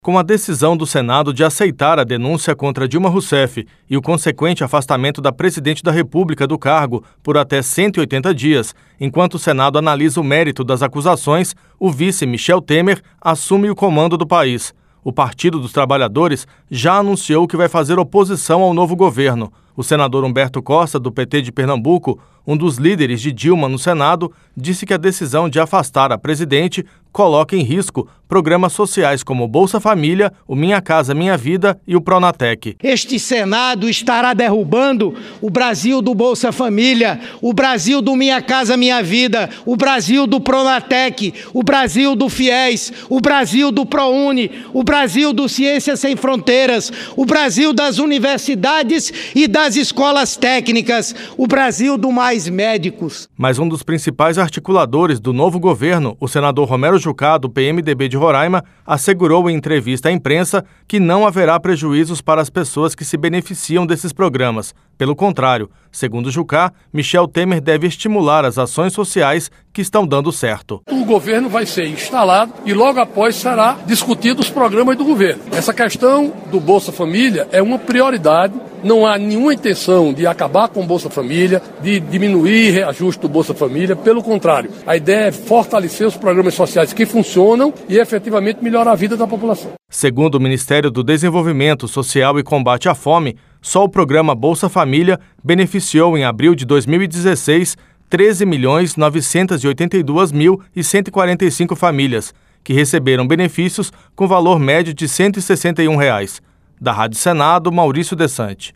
Com a decisão do Senado de aceitar a denúncia contra Dilma Rousseff e o consequente afastamento da presidente da República do cargo por até 180 dias, enquanto o Senado analisa o mérito das acusações, o vice Michel Temer assume o comando do país. O Partido dos Trabalhadores já anunciou que vai fazer oposição ao novo governo. O senador Humberto Costa, do PT de Pernambuco, um dos líderes de Dilma no Senado, disse que a decisão de afastar a presidente coloca em risco programas sociais como o Bolsa Família, o Minha Casa Minha Vida e o Pronatec. Este Senado estará derrubando o Brasil do Bolsa Família, o Brasil do Minha Casa Minha Vida, o Brasil do Pronatec, o Brasil do FIES, o Brasil do ProUni, o Brasil do Ciências Sem Fronteiras, o Brasil das universidades e das escolas técnicas, o Brasil do Mais Médicos. Mas um dos principais articuladores do novo governo, o senador Romero Jucá, do PMDB de Roraima, assegurou em entrevista à imprensa que não haverá prejuízos para as pessoas que se beneficiam desses programas. Pelo contrário, segundo Jucá, Michel Temer deve estimular as ações sociais que estão dando certo. O governo vai ser instalado e logo após será discutido os programas do governo. Essa questão do Bolsa Família é uma prioridade. Não há nenhuma intenção de acabar com o Bolsa Família, de diminuir o reajuste do Bolsa Família. Pelo contrário, a ideia é fortalecer os programas sociais que funcionam e efetivamente melhorar a vida da população. Segundo o Ministério do Desenvolvimento Social e Combate à Fome, só o programa Bolsa Família beneficiou em abril de 2016 13.982.145 famílias, que receberam benefícios com valor médio de R$ 161. Da Rádio Senado, Maurício Desante.